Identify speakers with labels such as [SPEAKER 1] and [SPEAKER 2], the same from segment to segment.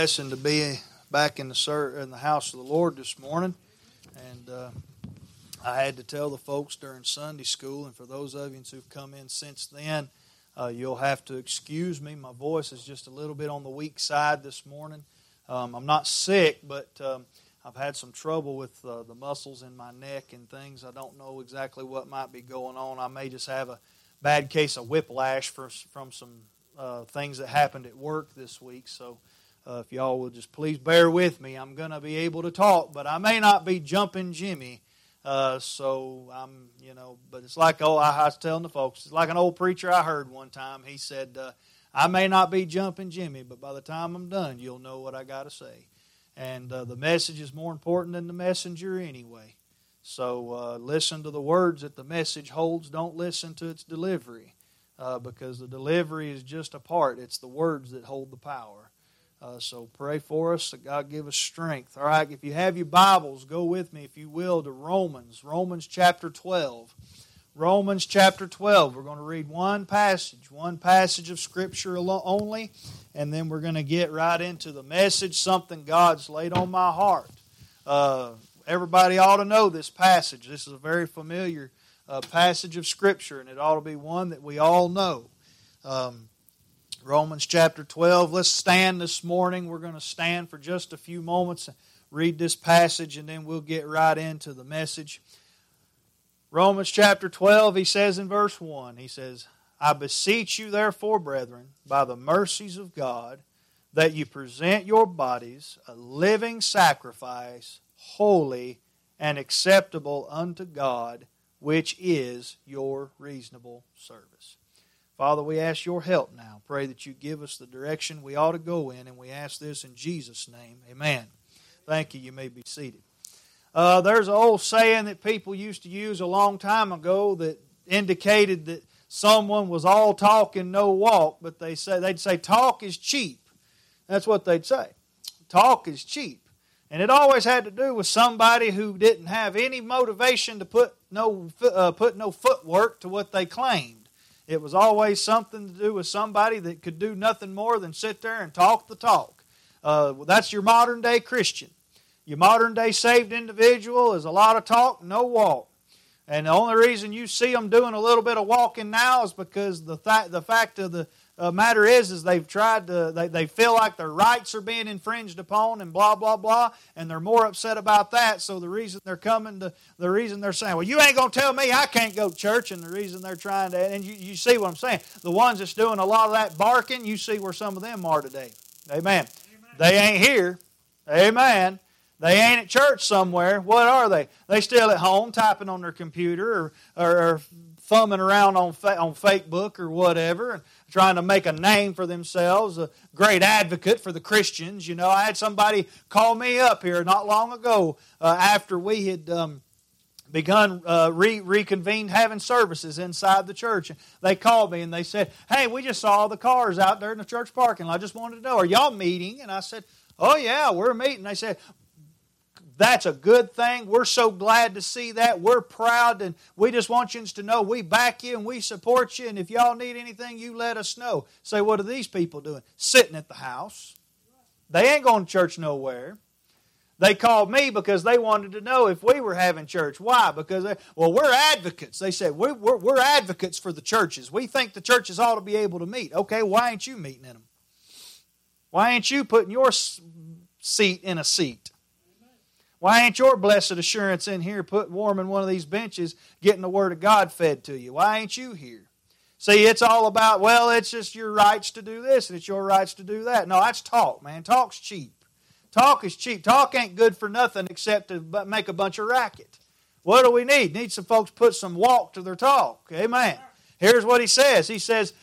[SPEAKER 1] Blessing to be back in the house of the Lord this morning, and I had to tell the folks during Sunday school, and for those of you who've come in since then, you'll have to excuse me. My voice is just a little bit on the weak side this morning. I'm not sick, but I've had some trouble with the muscles in my neck and things. I don't know exactly what might be going on. I may just have a bad case of whiplash from some things that happened at work this week, so if y'all will just please bear with me, I'm going to be able to talk, but I may not be jumping Jimmy. So I'm, but it's like, I was telling the folks, it's like an old preacher I heard one time. He said, I may not be jumping Jimmy, but by the time I'm done, you'll know what I got to say. And the message is more important than the messenger anyway. So listen to the words that the message holds. Don't listen to its delivery, because the delivery is just a part. It's the words that hold the power. So pray for us that God give us strength. All right, if you have your Bibles, go with me, if you will, to Romans chapter 12. Romans chapter 12. We're going to read one passage of Scripture only, and then we're going to get right into the message, something God's laid on my heart. Everybody ought to know this passage. This is a very familiar passage of Scripture, and it ought to be one that we all know. Romans chapter 12. Let's stand this morning. We're going to stand for just a few moments and read this passage, and then we'll get right into the message. Romans chapter 12, he says in verse 1, he says, I beseech you therefore, brethren, by the mercies of God, that you present your bodies a living sacrifice, holy and acceptable unto God, which is your reasonable service. Father, we ask your help now. Pray that you give us the direction we ought to go in, and we ask this in Jesus' name. Amen. Thank you. You may be seated. There's an old saying that people used to use a long time ago that indicated that someone was all talk and no walk, but they'd say talk is cheap. That's what they'd say. Talk is cheap. And it always had to do with somebody who didn't have any motivation to put no footwork to what they claimed. It was always something to do with somebody that could do nothing more than sit there and talk the talk. That's your modern day Christian. Your modern day saved individual is a lot of talk, no walk. And the only reason you see them doing a little bit of walking now is because the fact of the matter is they've tried to, they feel like their rights are being infringed upon and blah, blah, blah, and they're more upset about that. So the reason they're saying, well, you ain't going to tell me I can't go to church, and the reason they're trying to, and you see what I'm saying. The ones that's doing a lot of that barking, you see where some of them are today. Amen. They ain't here. Amen. They ain't at church somewhere. What are they? They still at home typing on their computer or thumbing around on Facebook or whatever, and trying to make a name for themselves, a great advocate for the Christians. I had somebody call me up here not long ago after we had begun reconvened having services inside the church. They called me and they said, hey, we just saw the cars out there in the church parking lot. I just wanted to know, are y'all meeting? And I said, oh yeah, we're meeting. They said, that's a good thing. We're so glad to see that. We're proud, and we just want you to know we back you and we support you, and if y'all need anything, you let us know. Say, what are these people doing? Sitting at the house. They ain't going to church nowhere. They called me because they wanted to know if we were having church. Why? Because, we're advocates. They said, we're advocates for the churches. We think the churches ought to be able to meet. Okay, why ain't you meeting in them? Why ain't you putting your seat in a seat? Why ain't your blessed assurance in here warming one of these benches, getting the Word of God fed to you? Why ain't you here? See, it's all about, it's just your rights to do this and it's your rights to do that. No, that's talk, man. Talk's cheap. Talk is cheap. Talk ain't good for nothing except to make a bunch of racket. What do we need? Need some folks put some walk to their talk. Amen. Here's what he says. He says,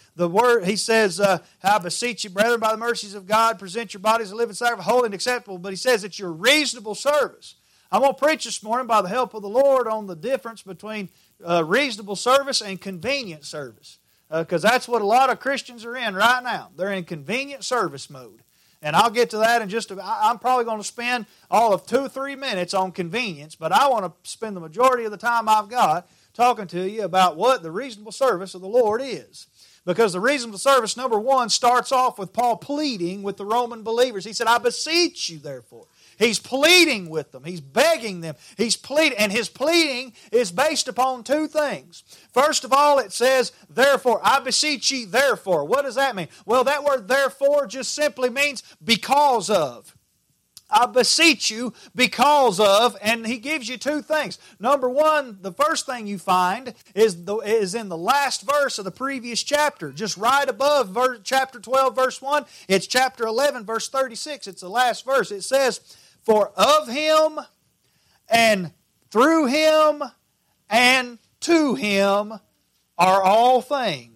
[SPEAKER 1] I beseech you, brethren, by the mercies of God, present your bodies a living sacrifice, holy and acceptable. But he says it's your reasonable service. I'm going to preach this morning by the help of the Lord on the difference between reasonable service and convenient service. Because that's what a lot of Christians are in right now. They're in convenient service mode. And I'll get to that in just I'm probably going to spend all of 2-3 minutes on convenience, but I want to spend the majority of the time I've got talking to you about what the reasonable service of the Lord is. Because the reasonable service, number one, starts off with Paul pleading with the Roman believers. He said, I beseech you, therefore. He's pleading with them. He's begging them. He's pleading. And his pleading is based upon two things. First of all, it says, therefore, I beseech ye, therefore. What does that mean? Well, that word therefore just simply means because of. I beseech you because of, and he gives you two things. Number one, the first thing you find is in the last verse of the previous chapter, just right above chapter 12, verse 1. It's chapter 11, verse 36. It's the last verse. It says, for of Him and through Him and to Him are all things.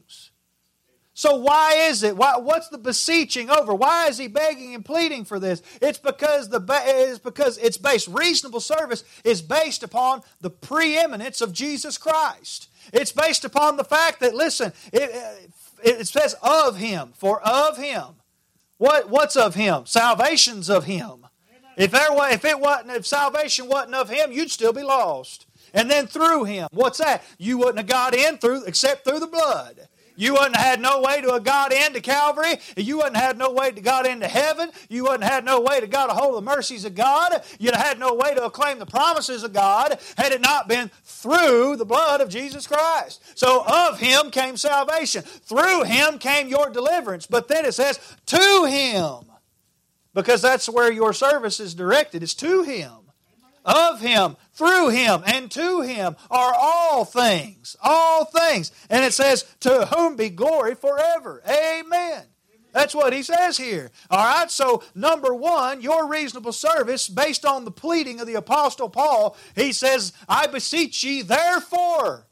[SPEAKER 1] So why is it? What's the beseeching over? Why is he begging and pleading for this? It's because it's based. Reasonable service is based upon the preeminence of Jesus Christ. It's based upon the fact that, listen, it says of Him, for of Him. What's of Him? Salvation's of Him. If salvation wasn't of Him, you'd still be lost. And then through Him, what's that? You wouldn't have got in except through the blood. You wouldn't have had no way to have got into Calvary. You wouldn't have had no way to got into heaven. You wouldn't have had no way to got a hold of the mercies of God. You'd have had no way to acclaim the promises of God had it not been through the blood of Jesus Christ. So of Him came salvation. Through Him came your deliverance. But then it says to Him. Because that's where your service is directed. It's to Him. Of Him, through Him, and to Him are all things. All things. And it says, to whom be glory forever. Amen. That's what he says here. All right, so number one, your reasonable service, based on the pleading of the Apostle Paul, he says, I beseech ye, therefore.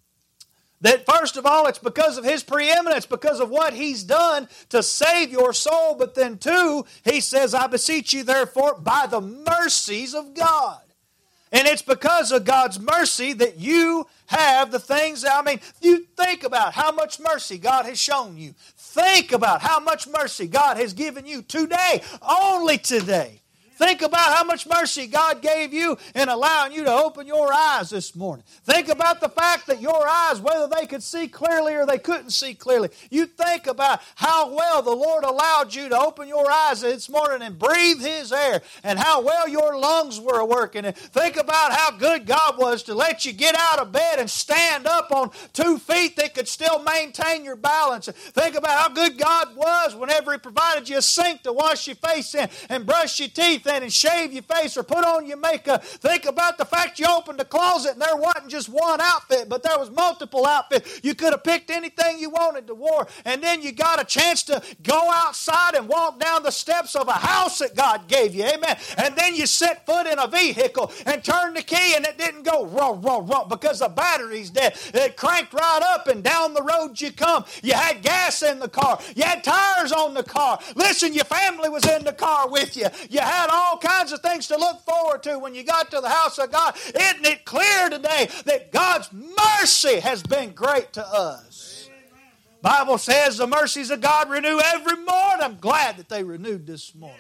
[SPEAKER 1] That first of all, it's because of His preeminence, because of what He's done to save your soul. But then two, he says, I beseech you therefore by the mercies of God. And it's because of God's mercy that you have the things you think about how much mercy God has shown you. Think about how much mercy God has given you today, only today. Think about how much mercy God gave you in allowing you to open your eyes this morning. Think about the fact that your eyes, whether they could see clearly or they couldn't see clearly, you think about how well the Lord allowed you to open your eyes this morning and breathe His air, and how well your lungs were working. And think about how good God was to let you get out of bed and stand up on 2 feet that could still maintain your balance. Think about how good God was whenever He provided you a sink to wash your face in and brush your teeth in and shave your face or put on your makeup. Think about the fact you opened the closet and there wasn't just one outfit, but there was multiple outfits. You could have picked anything you wanted to wear, and then you got a chance to go outside and walk down the steps of a house that God gave you. Amen. And then you set foot in a vehicle and turn the key and it didn't go roll because the battery's dead. It cranked right up and down the road you come. You had gas in the car. You had tires on the car. Listen, your family was in the car with you. You had all kinds of things to look forward to when you got to the house of God. Isn't it clear today that God's mercy has been great to us? Bible says the mercies of God renew every morning. I'm glad that they renewed this morning.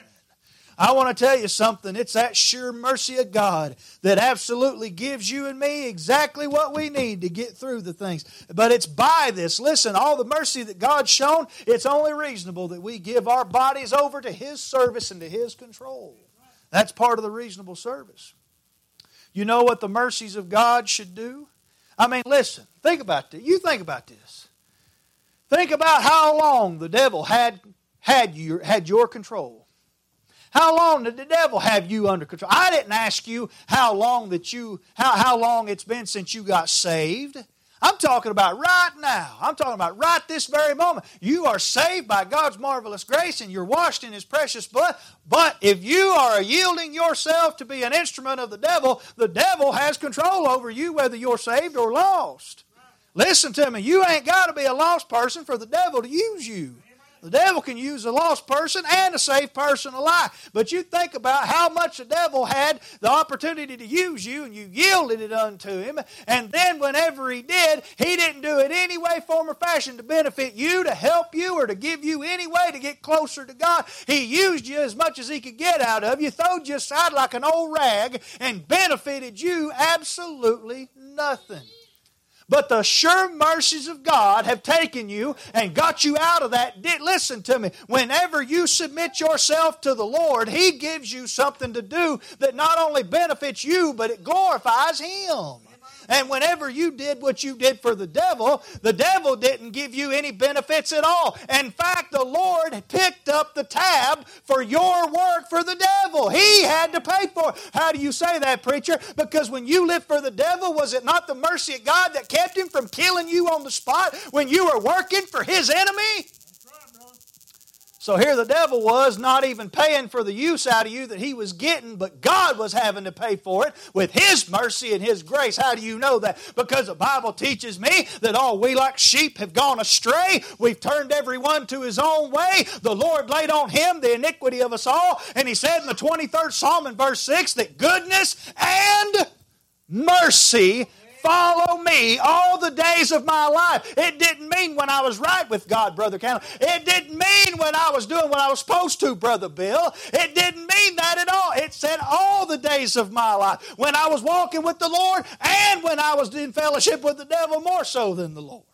[SPEAKER 1] I want to tell you something. It's that sure mercy of God that absolutely gives you and me exactly what we need to get through the things. But it's by this. Listen, all the mercy that God's shown, it's only reasonable that we give our bodies over to His service and to His control. That's part of the reasonable service. You know what the mercies of God should do? Listen, think about this. You think about this. Think about how long the devil had your control. How long did the devil have you under control? I didn't ask you how long it's been since you got saved. I'm talking about right now. I'm talking about right this very moment. You are saved by God's marvelous grace and you're washed in His precious blood. But if you are yielding yourself to be an instrument of the devil has control over you whether you're saved or lost. Listen to me. You ain't got to be a lost person for the devil to use you. The devil can use a lost person and a saved person alike. But you think about how much the devil had the opportunity to use you, and you yielded it unto him. And then whenever he did, he didn't do it any way, form, or fashion to benefit you, to help you, or to give you any way to get closer to God. He used you as much as he could get out of you, throwed you aside like an old rag, and benefited you absolutely nothing. But the sure mercies of God have taken you and got you out of that. Listen to me. Whenever you submit yourself to the Lord, He gives you something to do that not only benefits you, but it glorifies Him. And whenever you did what you did for the devil didn't give you any benefits at all. In fact, the Lord picked up the tab for your work for the devil. He had to pay for it. How do you say that, preacher? Because when you lived for the devil, was it not the mercy of God that kept him from killing you on the spot when you were working for his enemy? So here the devil was not even paying for the use out of you that he was getting, but God was having to pay for it with His mercy and His grace. How do you know that? Because the Bible teaches me that all we like sheep have gone astray. We've turned everyone to his own way. The Lord laid on Him the iniquity of us all. And He said in the 23rd Psalm in verse 6 that goodness and mercy follow me all the days of my life. It didn't mean when I was right with God, Brother Campbell. It didn't mean when I was doing what I was supposed to, Brother Bill. It didn't mean that at all. It said all the days of my life. When I was walking with the Lord and when I was in fellowship with the devil more so than the Lord.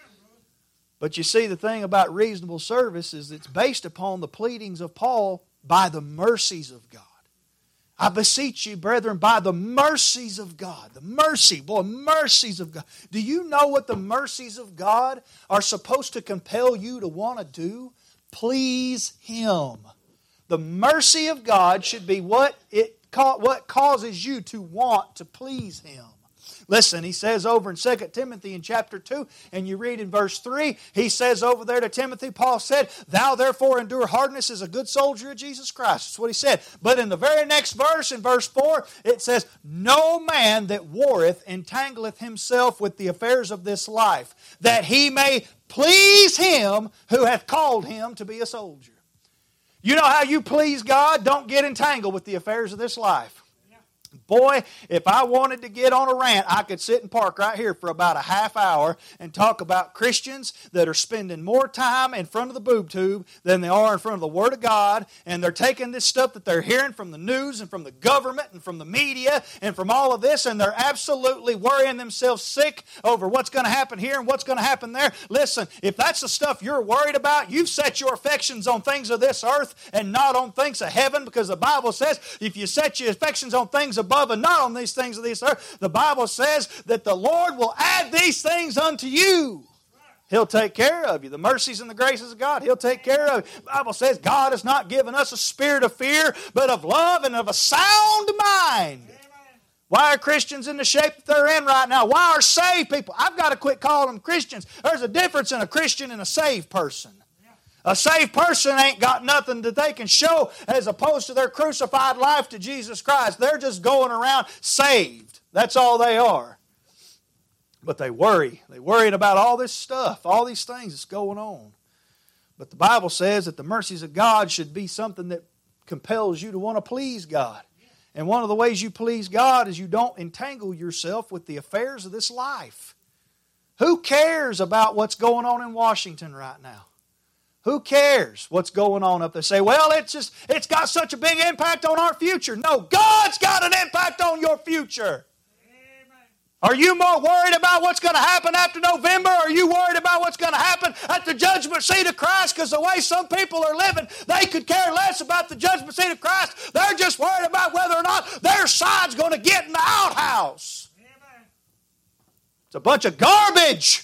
[SPEAKER 1] But you see, the thing about reasonable service is it's based upon the pleadings of Paul by the mercies of God. I beseech you, brethren, by the mercies of God. The mercies of God. Do you know what the mercies of God are supposed to compel you to want to do? Please Him. The mercy of God should be what causes you to want to please Him. Listen, he says over in 2 Timothy in chapter 2, and you read in verse 3, he says over there to Timothy, Paul said, "Thou therefore endure hardness as a good soldier of Jesus Christ." That's what he said. But in the very next verse, in verse 4, it says, "No man that warreth entangleth himself with the affairs of this life, that he may please Him who hath called him to be a soldier." You know how you please God? Don't get entangled with the affairs of this life. Boy, if I wanted to get on a rant, I could sit and park right here for about a half hour and talk about Christians that are spending more time in front of the boob tube than they are in front of the Word of God, and they're taking this stuff that they're hearing from the news and from the government and from the media and from all of this, and they're absolutely worrying themselves sick over what's going to happen here and what's going to happen there. Listen, if that's the stuff you're worried about, you've set your affections on things of this earth and not on things of heaven, because the Bible says if you set your affections on things above and not on these things of this earth, the Bible says that the Lord will add these things unto you. He'll take care of you. The mercies and the graces of God, He'll take care of you. The Bible says God has not given us a spirit of fear, but of love and of a sound mind. Why are Christians in the shape that they're in right now? Why are saved people? I've got to quit calling them Christians. There's a difference in a Christian and a saved person. A saved person ain't got nothing that they can show as opposed to their crucified life to Jesus Christ. They're just going around saved. That's all they are. But they worry. They're worried about all this stuff, all these things that's going on. But the Bible says that the mercies of God should be something that compels you to want to please God. And one of the ways you please God is you don't entangle yourself with the affairs of this life. Who cares about what's going on in Washington right now? Who cares what's going on up there? Say, well, it's got such a big impact on our future. No, God's got an impact on your future. Amen. Are you more worried about what's going to happen after November? Or are you worried about what's going to happen at the judgment seat of Christ? Because the way some people are living, they could care less about the judgment seat of Christ. They're just worried about whether or not their side's going to get in the outhouse. Amen. It's a bunch of garbage.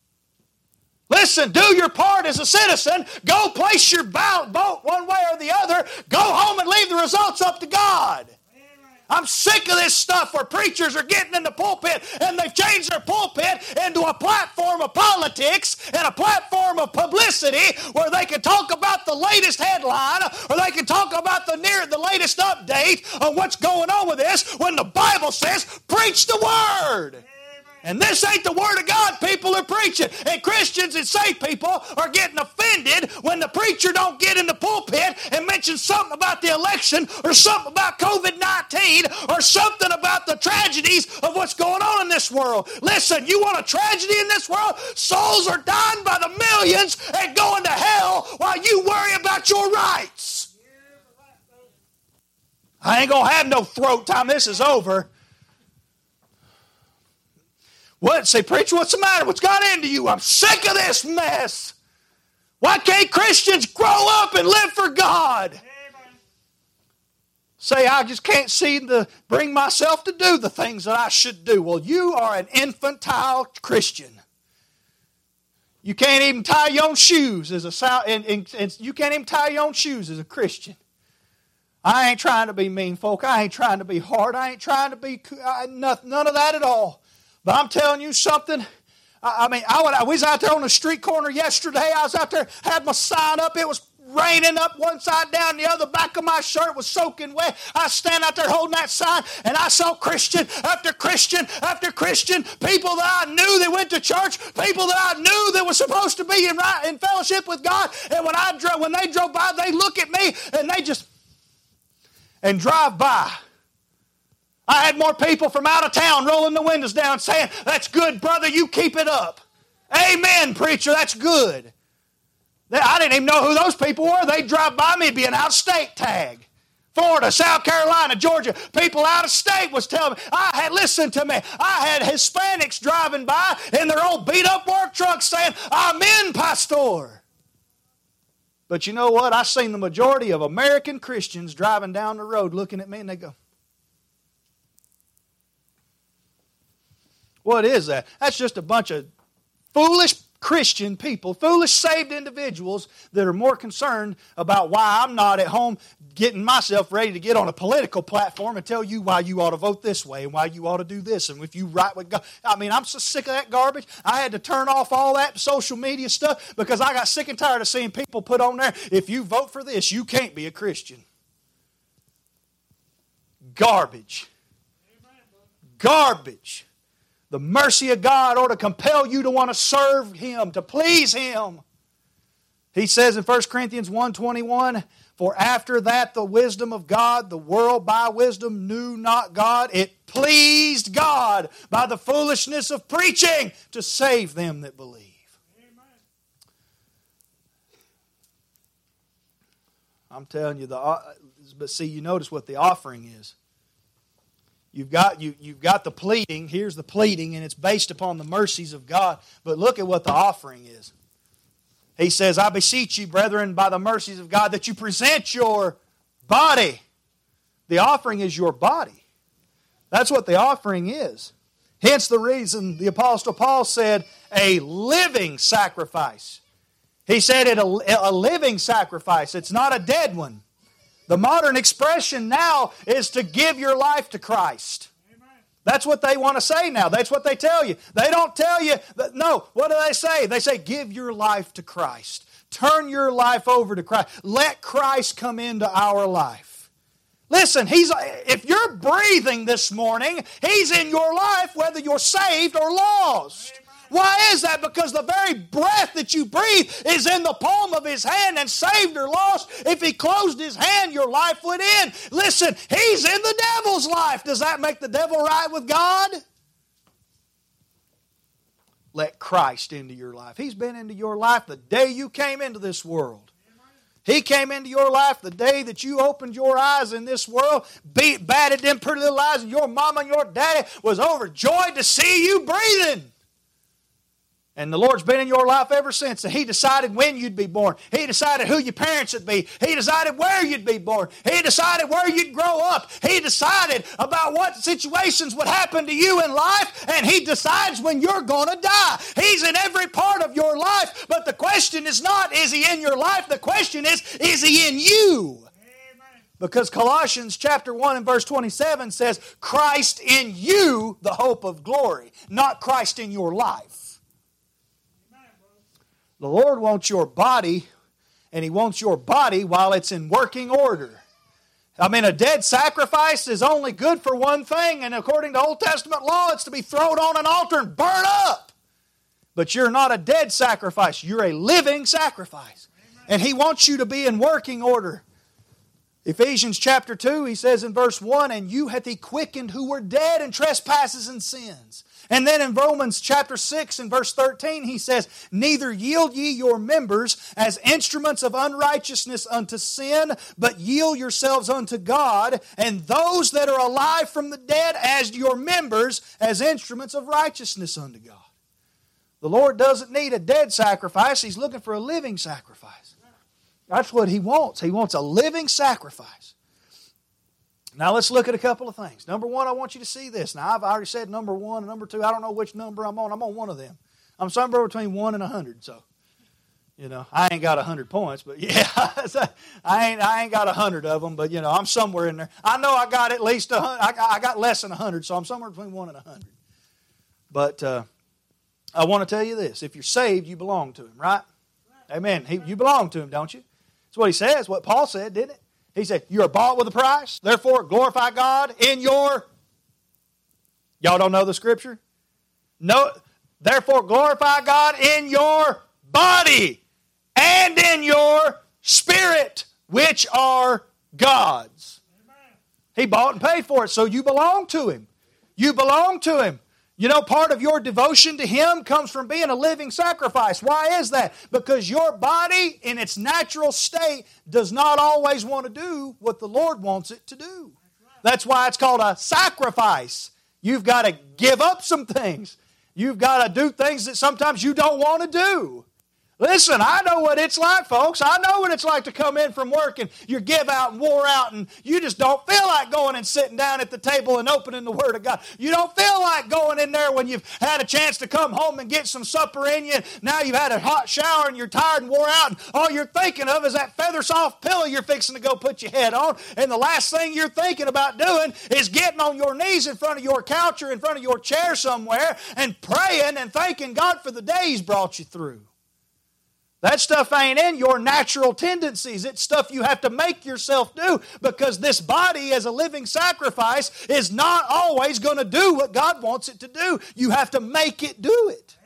[SPEAKER 1] Listen, do your part as a citizen. Go place your vote one way or the other. Go home and leave the results up to God. Amen. I'm sick of this stuff where preachers are getting in the pulpit and they've changed their pulpit into a platform of politics and a platform of publicity where they can talk about the latest headline or they can talk about the latest update on what's going on with this when the Bible says, preach the Word. And this ain't the Word of God people are preaching. And Christians and saved people are getting offended when the preacher don't get in the pulpit and mention something about the election or something about COVID-19 or something about the tragedies of what's going on in this world. Listen, you want a tragedy in this world? Souls are dying by the millions and going to hell while you worry about your rights. I ain't going to have no throat time this is over. What? Say, preacher, what's the matter? What's got into you? I'm sick of this mess. Why can't Christians grow up and live for God? Amen. Say, I just can't seem to bring myself to do the things that I should do. Well, you are an infantile Christian. You can't even tie your own shoes as and you can't even tie your own shoes as a Christian. I ain't trying to be mean folk. I ain't trying to be hard. I ain't trying to be none of that at all. But I'm telling you something. I was out there on the street corner yesterday. I was out there, had my sign up. It was raining up one side down the other. Back of my shirt was soaking wet. I stand out there holding that sign, and I saw Christian after Christian after Christian, people that I knew that went to church, people that I knew that were supposed to be in fellowship with God. And when they drove by, they look at me and they just drive by. I had more people from out of town rolling the windows down saying, "That's good, brother, you keep it up." Amen, preacher, that's good. I didn't even know who those people were. They'd drive by me, it'd be an out-of-state tag. Florida, South Carolina, Georgia, people out of state was telling me, listen to me, I had Hispanics driving by in their old beat-up work trucks saying, "Amen, pastor." But you know what? I seen the majority of American Christians driving down the road looking at me and they go, "What is that?" That's just a bunch of foolish Christian people, foolish saved individuals that are more concerned about why I'm not at home getting myself ready to get on a political platform and tell you why you ought to vote this way and why you ought to do this and if you right with God. I'm so sick of that garbage. I had to turn off all that social media stuff because I got sick and tired of seeing people put on there, "If you vote for this, you can't be a Christian." Garbage. Garbage. The mercy of God ought to compel you to want to serve Him, to please Him. He says in 1 Corinthians 1:21, "For after that the wisdom of God, the world by wisdom knew not God. It pleased God by the foolishness of preaching to save them that believe." Amen. I'm telling you, but see, you notice what the offering is. You've got the pleading. Here's the pleading, and it's based upon the mercies of God. But look at what the offering is. He says, "I beseech you, brethren, by the mercies of God, that you present your body." The offering is your body. That's what the offering is. Hence the reason the Apostle Paul said, "a living sacrifice." He said it a living sacrifice. It's not a dead one. The modern expression now is to give your life to Christ. Amen. That's what they want to say now. That's what they tell you. They don't tell you, no, what do they say? They say, give your life to Christ. Turn your life over to Christ. Let Christ come into our life. Listen, if you're breathing this morning, He's in your life whether you're saved or lost. Amen. Why is that? Because the very breath that you breathe is in the palm of His hand, and saved or lost, if He closed His hand, your life would end. Listen, He's in the devil's life. Does that make the devil right with God? Let Christ into your life. He's been into your life the day you came into this world. He came into your life the day that you opened your eyes in this world, batted them pretty little eyes, and your mama and your daddy was overjoyed to see you breathing. And the Lord's been in your life ever since. And He decided when you'd be born. He decided who your parents would be. He decided where you'd be born. He decided where you'd grow up. He decided about what situations would happen to you in life. And He decides when you're going to die. He's in every part of your life. But the question is not, is He in your life? The question is He in you? Amen. Because Colossians chapter 1 and verse 27 says, Christ in you, the hope of glory. Not Christ in your life. The Lord wants your body, and He wants your body while it's in working order. A dead sacrifice is only good for one thing, and according to Old Testament law, it's to be thrown on an altar and burn up. But you're not a dead sacrifice. You're a living sacrifice. Amen. And He wants you to be in working order. Ephesians chapter 2, he says in verse 1, and you hath he quickened who were dead in trespasses and sins. And then in Romans chapter 6 and verse 13, he says, neither yield ye your members as instruments of unrighteousness unto sin, but yield yourselves unto God, and those that are alive from the dead as your members as instruments of righteousness unto God. The Lord doesn't need a dead sacrifice. He's looking for a living sacrifice. That's what He wants. He wants a living sacrifice. Now let's look at a couple of things. Number one, I want you to see this. Now I've already said number one and number two. I don't know which number I'm on. I'm on one of them. I'm somewhere between 1 and 100. So, I ain't got 100 points, but yeah, I ain't got 100 of them. But I'm somewhere in there. I know I got at least 100. I got less than 100, so I'm somewhere between 1 and 100. But I want to tell you this: if you're saved, you belong to Him, right? Amen. You belong to Him, don't you? That's what He says. What Paul said, didn't it? He said, you are bought with a price, therefore glorify God in your... Y'all don't know the scripture? No. Therefore glorify God in your body and in your spirit, which are God's. He bought and paid for it, so you belong to Him. You belong to Him. Part of your devotion to Him comes from being a living sacrifice. Why is that? Because your body, in its natural state, does not always want to do what the Lord wants it to do. That's why it's called a sacrifice. You've got to give up some things. You've got to do things that sometimes you don't want to do. Listen, I know what it's like, folks. I know what it's like to come in from work and you're give out and wore out and you just don't feel like going and sitting down at the table and opening the Word of God. You don't feel like going in there when you've had a chance to come home and get some supper in you. And now you've had a hot shower and you're tired and wore out and all you're thinking of is that feather soft pillow you're fixing to go put your head on. And the last thing you're thinking about doing is getting on your knees in front of your couch or in front of your chair somewhere and praying and thanking God for the day He's brought you through. That stuff ain't in your natural tendencies. It's stuff you have to make yourself do because this body as a living sacrifice is not always going to do what God wants it to do. You have to make it do it.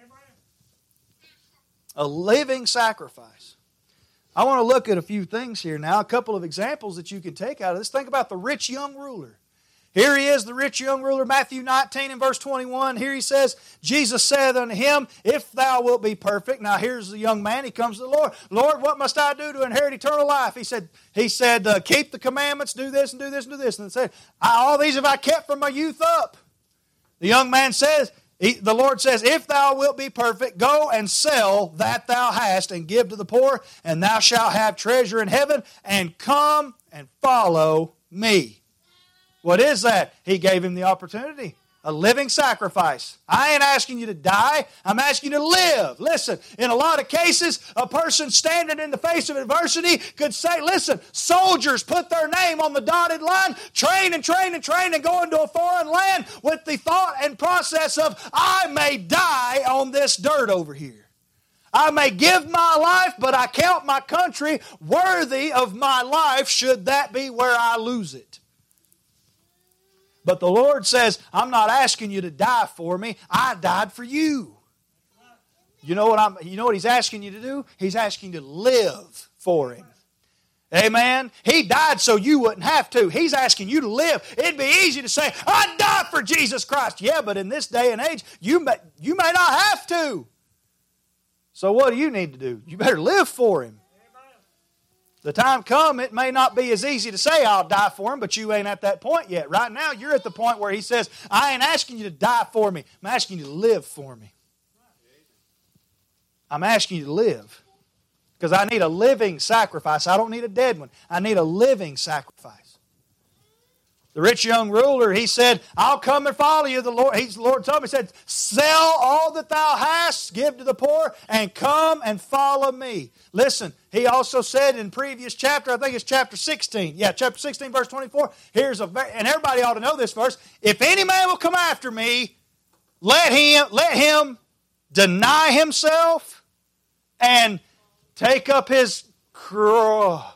[SPEAKER 1] A living sacrifice. I want to look at a few things here now, a couple of examples that you can take out of this. Think about the rich young ruler. Here he is, the rich young ruler, Matthew 19 and verse 21. Here he says, Jesus saith unto him, if thou wilt be perfect. Now here's the young man, he comes to the Lord. Lord, what must I do to inherit eternal life? He said, keep the commandments, do this and do this and do this. And he said, all these have I kept from my youth up. The young man says, the Lord says, if thou wilt be perfect, go and sell that thou hast and give to the poor, and thou shalt have treasure in heaven, and come and follow me. What is that? He gave him the opportunity. A living sacrifice. I ain't asking you to die. I'm asking you to live. Listen, in a lot of cases, a person standing in the face of adversity could say, listen, soldiers put their name on the dotted line, train and train and train and go into a foreign land with the thought and process of, I may die on this dirt over here. I may give my life, but I count my country worthy of my life should that be where I lose it. But the Lord says, I'm not asking you to die for me. I died for you. You know what He's asking you to do? He's asking you to live for Him. Amen? He died so you wouldn't have to. He's asking you to live. It'd be easy to say, I died for Jesus Christ. Yeah, but in this day and age, you may not have to. So what do you need to do? You better live for Him. The time come, it may not be as easy to say I'll die for Him, but you ain't at that point yet. Right now, you're at the point where He says, I ain't asking you to die for me. I'm asking you to live for me. I'm asking you to live. Because I need a living sacrifice. I don't need a dead one. I need a living sacrifice. The rich young ruler, he said, I'll come and follow you. The Lord told me, he said, sell all that thou hast, give to the poor, and come and follow me. Listen, he also said in previous chapter, I think it's chapter 16. Yeah, chapter 16, verse 24. And everybody ought to know this verse. If any man will come after me, let him deny himself and take up his cross.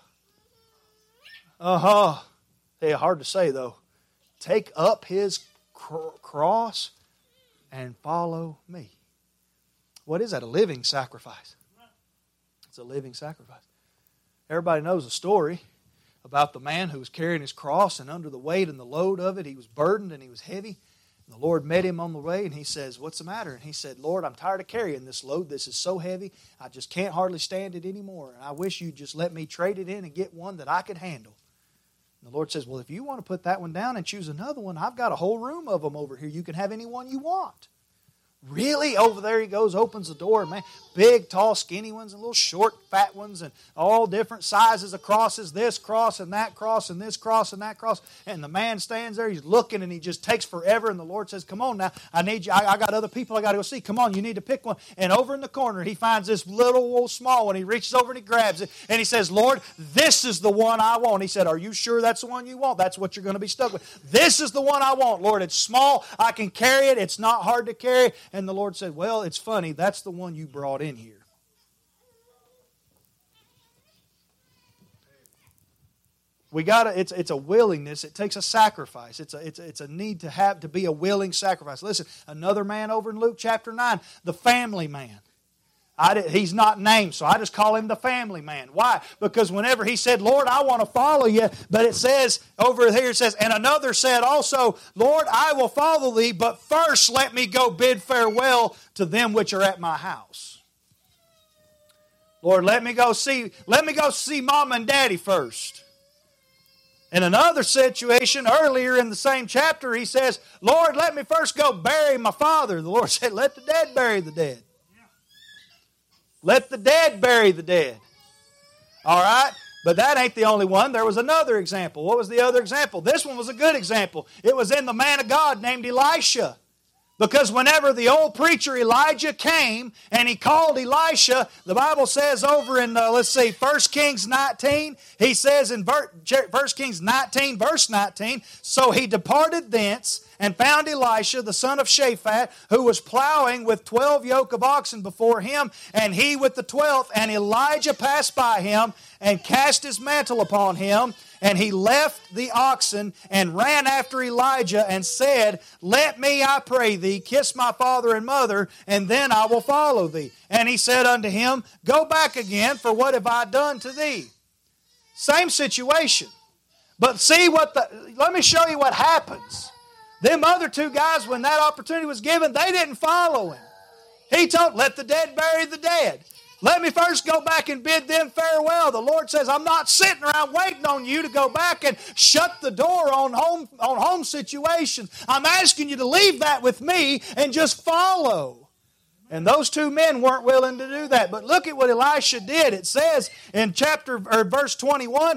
[SPEAKER 1] Hard to say though. Take up his cross and follow me. What is that? A living sacrifice. It's a living sacrifice. Everybody knows the story about the man who was carrying his cross, and under the weight and the load of it, he was burdened and he was heavy. And the Lord met him on the way, and he says, "What's the matter?" And he said, "Lord, I'm tired of carrying this load. This is so heavy. I just can't hardly stand it anymore. And I wish you'd just let me trade it in and get one that I could handle." And the Lord says, "Well, if you want to put that one down and choose another one, I've got a whole room of them over here. You can have any one you want." Really? Over there he goes, opens the door, man. Big, tall, skinny ones, and little short, fat ones, and all different sizes of crosses, this cross and that cross and this cross and that cross. And the man stands there, he's looking, and he just takes forever. And the Lord says, "Come on now, I need you. I got other people I got to go see. Come on, you need to pick one." And over in the corner, he finds this little small one. He reaches over and he grabs it, and he says, "Lord, this is the one I want." He said, "Are you sure that's the one you want? That's what you're going to be stuck with. This is the one I want, Lord. It's small. I can carry it. It's not hard to carry." And the Lord said, "Well, it's funny. That's the one you brought in here." It's a willingness. It takes a sacrifice. It's a need to be a willing sacrifice. Listen, another man over in Luke chapter 9, the family man. He's not named, so I just call him the family man. Why? Because whenever he said, "Lord, I want to follow you," but it says, over here it says, "And another said also, Lord, I will follow thee, but first let me go bid farewell to them which are at my house." Lord, let me go see Mom and Daddy first. In another situation, earlier in the same chapter, he says, "Lord, let me first go bury my father." The Lord said, "Let the dead bury the dead." Let the dead bury the dead. All right? But that ain't the only one. There was another example. What was the other example? This one was a good example. It was in the man of God named Elisha. Because whenever the old preacher Elijah came and he called Elisha, the Bible says over in, 1 Kings 19, he says in 1 Kings 19, verse 19, "So he departed thence and found Elisha, the son of Shaphat, who was plowing with 12 yoke of oxen before him, and he with the 12th. And Elijah passed by him and cast his mantle upon him. And he left the oxen and ran after Elijah and said, Let me, I pray thee, kiss my father and mother, and then I will follow thee. And he said unto him, Go back again, for what have I done to thee?" Same situation. But let me show you what happens. Them other two guys, when that opportunity was given, they didn't follow him. He told, "Let the dead bury the dead. Let me first go back and bid them farewell." The Lord says, "I'm not sitting around waiting on you to go back and shut the door on home situations. I'm asking you to leave that with me and just follow." And those two men weren't willing to do that. But look at what Elisha did. It says in verse 21,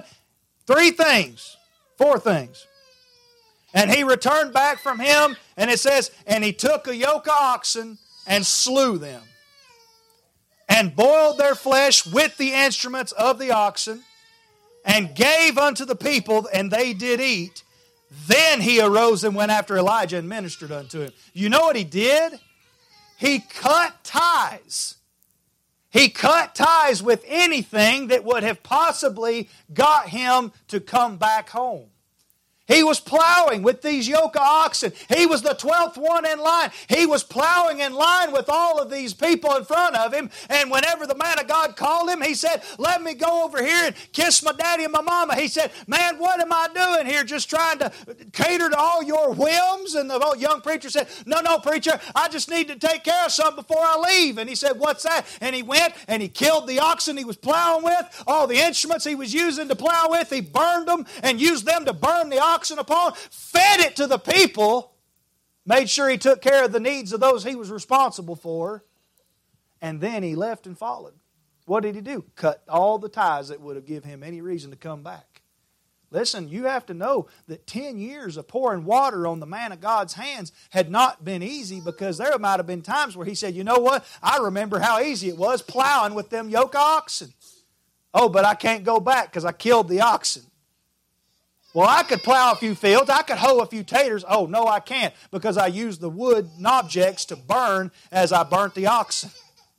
[SPEAKER 1] four things. "And he returned back from him," and it says, "And he took a yoke of oxen and slew them, and boiled their flesh with the instruments of the oxen, and gave unto the people, and they did eat. Then he arose and went after Elijah and ministered unto him." You know what he did? He cut ties. He cut ties with anything that would have possibly got him to come back home. He was plowing with these yoke of oxen. He was the 12th one in line. He was plowing in line with all of these people in front of him. And whenever the man of God called him, he said, "Let me go over here and kiss my daddy and my mama." He said, "Man, what am I doing here? Just trying to cater to all your whims?" And the young preacher said, No, preacher, I just need to take care of something before I leave." And he said, "What's that?" And he went and he killed the oxen he was plowing with. All the instruments he was using to plow with, he burned them and used them to burn the oxen upon, fed it to the people, made sure he took care of the needs of those he was responsible for, and then he left and followed. What did he do? Cut all the ties that would have given him any reason to come back. Listen, you have to know that 10 years of pouring water on the man of God's hands had not been easy, because there might have been times where he said, "You know what? I remember how easy it was plowing with them yoke of oxen. Oh, but I can't go back because I killed the oxen. Well, I could plow a few fields. I could hoe a few taters. Oh, no, I can't, because I used the wood and objects to burn as I burnt the oxen.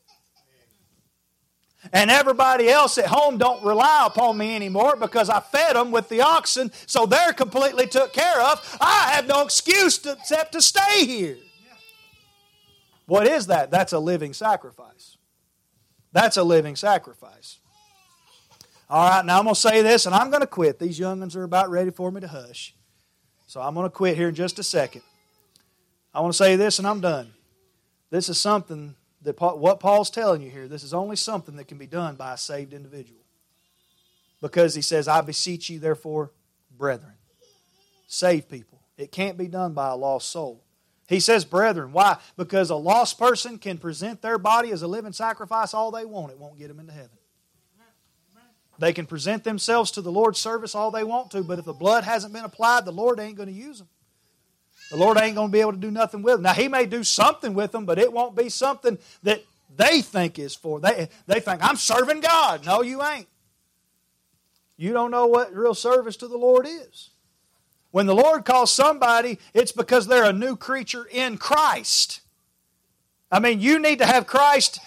[SPEAKER 1] And everybody else at home don't rely upon me anymore because I fed them with the oxen, so they're completely took care of. I have no excuse except to stay here." What is that? That's a living sacrifice. That's a living sacrifice. All right, now I'm going to say this, and I'm going to quit. These young ones are about ready for me to hush. So I'm going to quit here in just a second. I want to say this, and I'm done. This is something that what Paul's telling you here, this is only something that can be done by a saved individual. Because he says, I beseech you, therefore, brethren. Save people. It can't be done by a lost soul. He says, brethren. Why? Because a lost person can present their body as a living sacrifice all they want. It won't get them into heaven. They can present themselves to the Lord's service all they want to, but if the blood hasn't been applied, the Lord ain't going to use them. The Lord ain't going to be able to do nothing with them. Now, He may do something with them, but it won't be something that they think is for. They think, I'm serving God. No, you ain't. You don't know what real service to the Lord is. When the Lord calls somebody, it's because they're a new creature in Christ. I mean, you need to have Christ.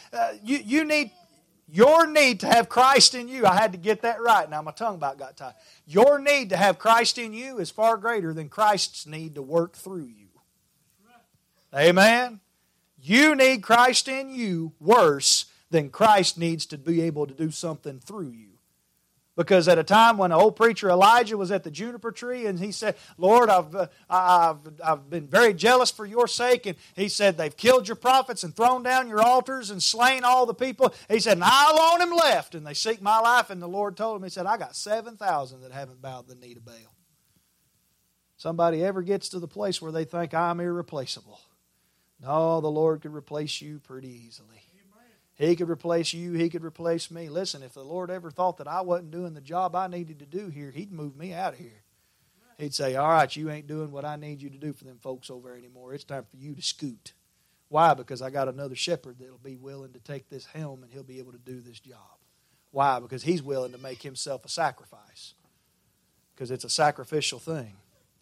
[SPEAKER 1] Your need to have Christ in you. I had to get that right. Now my tongue about got tied. Your need to have Christ in you is far greater than Christ's need to work through you. Amen? You need Christ in you worse than Christ needs to be able to do something through you. Because at a time when the old preacher Elijah was at the juniper tree and he said, Lord, I've been very jealous for your sake. And he said, they've killed your prophets and thrown down your altars and slain all the people. He said, and I alone am left. And they seek my life. And the Lord told him, He said, I got 7,000 that haven't bowed the knee to Baal. Somebody ever gets to the place where they think I'm irreplaceable. No, the Lord could replace you pretty easily. He could replace you. He could replace me. Listen, if the Lord ever thought that I wasn't doing the job I needed to do here, He'd move me out of here. He'd say, all right, you ain't doing what I need you to do for them folks over there anymore. It's time for you to scoot. Why? Because I got another shepherd that'll be willing to take this helm and he'll be able to do this job. Why? Because he's willing to make himself a sacrifice. Because it's a sacrificial thing.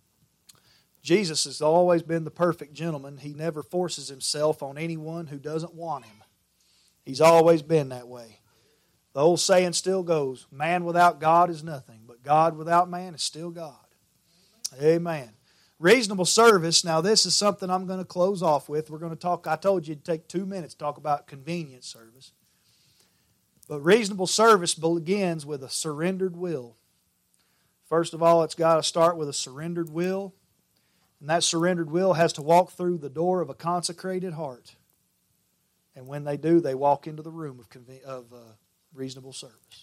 [SPEAKER 1] Jesus has always been the perfect gentleman. He never forces himself on anyone who doesn't want him. He's always been that way. The old saying still goes, man without God is nothing, but God without man is still God. Amen. Reasonable service. Now this is something I'm going to close off with. We're going to talk, I told you it'd take 2 minutes to talk about convenient service. But reasonable service begins with a surrendered will. First of all, it's got to start with a surrendered will. And that surrendered will has to walk through the door of a consecrated heart. And when they do, they walk into the room of reasonable service.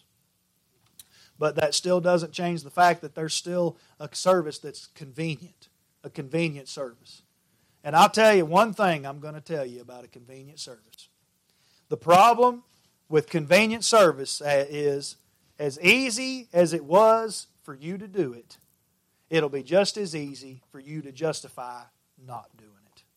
[SPEAKER 1] But that still doesn't change the fact that there's still a service that's convenient, a convenient service. And I'll tell you one thing I'm going to tell you about a convenient service. The problem with convenient service is as easy as it was for you to do it, it'll be just as easy for you to justify not doing it.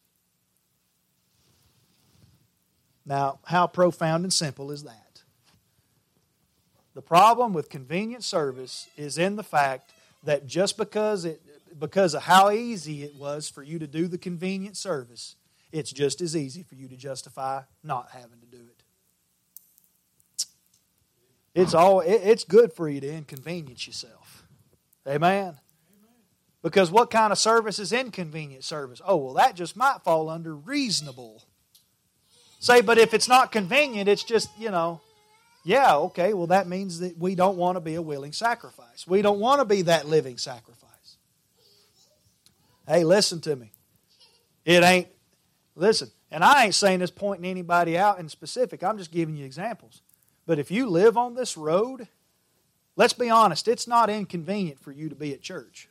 [SPEAKER 1] Now, how profound and simple is that? The problem with convenient service is in the fact that just because of how easy it was for you to do the convenient service, it's just as easy for you to justify not having to do it. It's good for you to inconvenience yourself. Amen? Because what kind of service is inconvenient service? Oh, well, that just might fall under reasonable. Say, but if it's not convenient, it's just, yeah, okay, well, that means that we don't want to be a willing sacrifice. We don't want to be that living sacrifice. Hey, listen to me. Listen, and I ain't saying this pointing anybody out in specific. I'm just giving you examples. But if you live on this road, let's be honest, it's not inconvenient for you to be at church.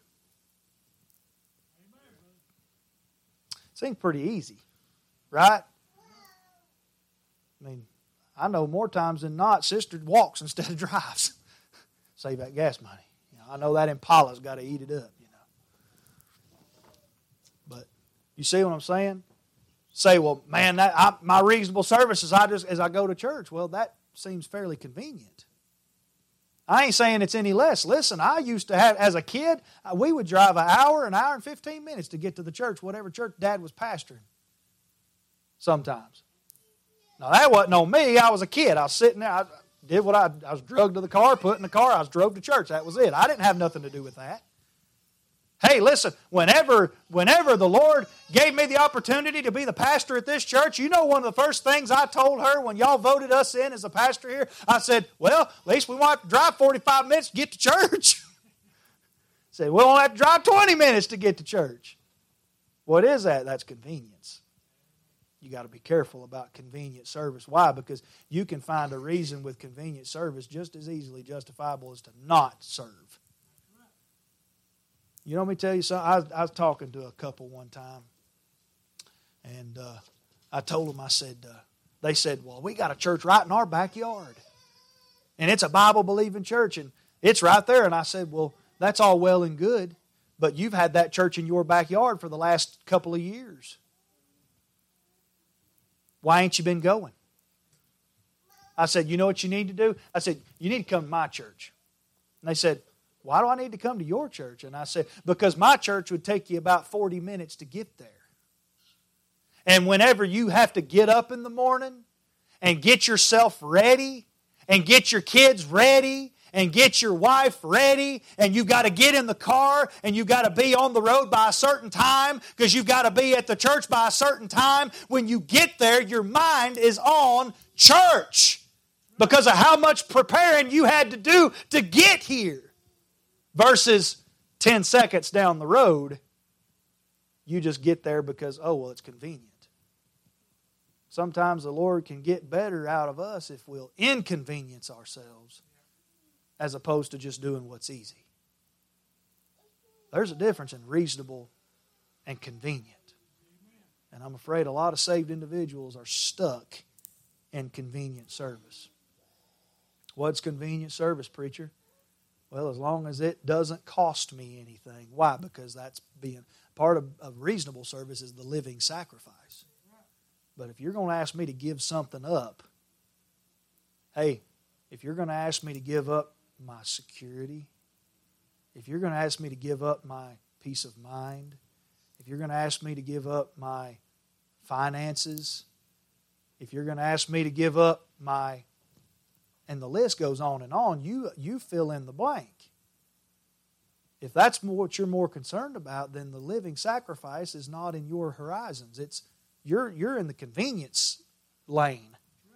[SPEAKER 1] Seems pretty easy, right? I mean, I know more times than not, sister walks instead of drives. Save that gas money. I know that Impala's got to eat it up. But you see what I'm saying? Say, well, man, my reasonable service is as I go to church. Well, that seems fairly convenient. I ain't saying it's any less. Listen, I used to have, as a kid, we would drive an hour and 15 minutes to get to the church, whatever church Dad was pastoring. Sometimes. Now, that wasn't on me. I was a kid. I was sitting there. I was drugged to the car, put in the car. I was drove to church. That was it. I didn't have nothing to do with that. Hey, listen, whenever the Lord gave me the opportunity to be the pastor at this church, you know one of the first things I told her when y'all voted us in as a pastor here? I said, well, at least we won't have to drive 45 minutes to get to church. I said, we won't have to drive 20 minutes to get to church. What is that? That's convenience. You got to be careful about convenient service. Why? Because you can find a reason with convenient service just as easily justifiable as to not serve. You know, let me tell you something. I was talking to a couple one time, and I told them, I said, they said, well, we got a church right in our backyard, and it's a Bible-believing church, and it's right there. And I said, well, that's all well and good, but you've had that church in your backyard for the last couple of years. Why ain't you been going? I said, you know what you need to do? I said, you need to come to my church. And they said, why do I need to come to your church? And I said, because my church would take you about 40 minutes to get there. And whenever you have to get up in the morning and get yourself ready and get your kids ready and get your wife ready, and you've got to get in the car and you've got to be on the road by a certain time because you've got to be at the church by a certain time, when you get there, your mind is on church because of how much preparing you had to do to get here. Versus 10 seconds down the road, you just get there because, oh, well, it's convenient. Sometimes the Lord can get better out of us if we'll inconvenience ourselves as opposed to just doing what's easy. There's a difference in reasonable and convenient. And I'm afraid a lot of saved individuals are stuck in convenient service. What's convenient service, preacher? Well, as long as it doesn't cost me anything. Why? Because that's being part of reasonable service is the living sacrifice. But if you're going to ask me to give something up, hey, if you're going to ask me to give up my security, if you're going to ask me to give up my peace of mind, if you're going to ask me to give up my finances, if you're going to ask me to give up my... And the list goes on and on. You fill in the blank. If that's what you're more concerned about, then the living sacrifice is not in your horizons. It's you're in the convenience lane.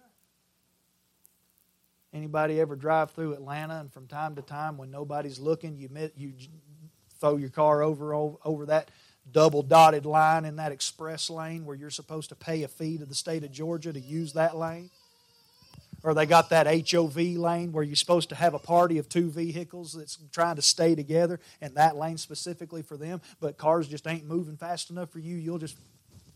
[SPEAKER 1] Anybody ever drive through Atlanta and from time to time when nobody's looking, you throw your car over that double dotted line in that express lane where you're supposed to pay a fee to the state of Georgia to use that lane? Or they got that HOV lane where you're supposed to have a party of two vehicles that's trying to stay together, and that lane specifically for them, but cars just ain't moving fast enough for you. You'll just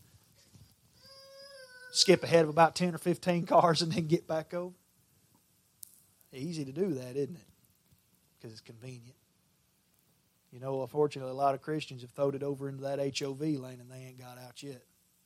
[SPEAKER 1] skip ahead of about 10 or 15 cars and then get back over. Easy to do that, isn't it? Because it's convenient. You know, unfortunately, a lot of Christians have thrown it over into that HOV lane and they ain't got out yet.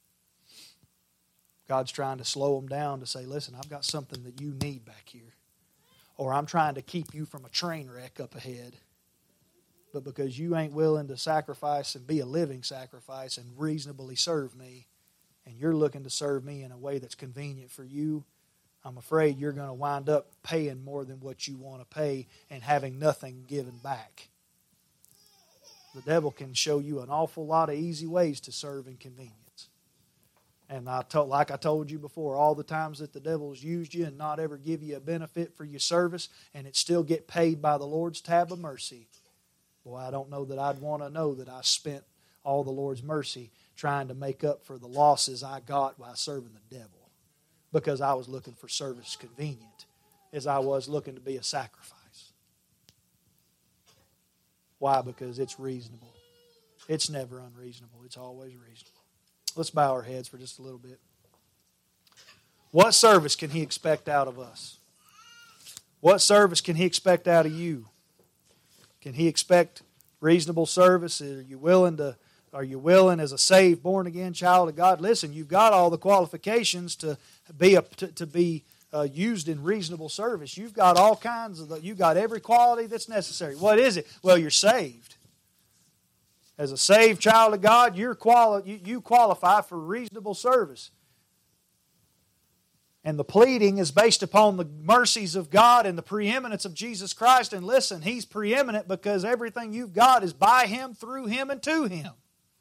[SPEAKER 1] God's trying to slow them down to say, listen, I've got something that you need back here. Or I'm trying to keep you from a train wreck up ahead. But because you ain't willing to sacrifice and be a living sacrifice and reasonably serve me, and you're looking to serve me in a way that's convenient for you, I'm afraid you're going to wind up paying more than what you want to pay and having nothing given back. The devil can show you an awful lot of easy ways to serve in convenience. And like I told you before, all the times that the devil's used you and not ever give you a benefit for your service and it still get paid by the Lord's tab of mercy. Boy, I don't know that I'd want to know that I spent all the Lord's mercy trying to make up for the losses I got by serving the devil. Because I was looking for service convenient as I was looking to be a sacrifice. Why? Because it's reasonable. It's never unreasonable. It's always reasonable. Let's bow our heads for just a little bit. What service can He expect out of us? What service can He expect out of you? Can He expect reasonable service? Are you willing as a saved, born-again child of God? Listen, you've got all the qualifications to be used in reasonable service. You've got all kinds of you've got every quality that's necessary. What is it? Well, you're saved. As a saved child of God, you qualify for reasonable service. And the pleading is based upon the mercies of God and the preeminence of Jesus Christ. And listen, He's preeminent because everything you've got is by Him, through Him, and to Him.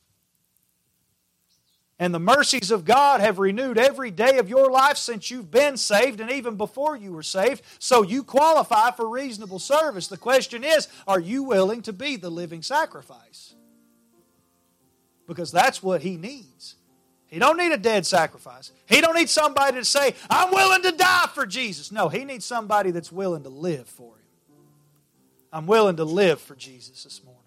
[SPEAKER 1] And the mercies of God have renewed every day of your life since you've been saved and even before you were saved. So you qualify for reasonable service. The question is, are you willing to be the living sacrifice? Because that's what He needs. He don't need a dead sacrifice. He don't need somebody to say, I'm willing to die for Jesus. No, He needs somebody that's willing to live for Him. I'm willing to live for Jesus this morning.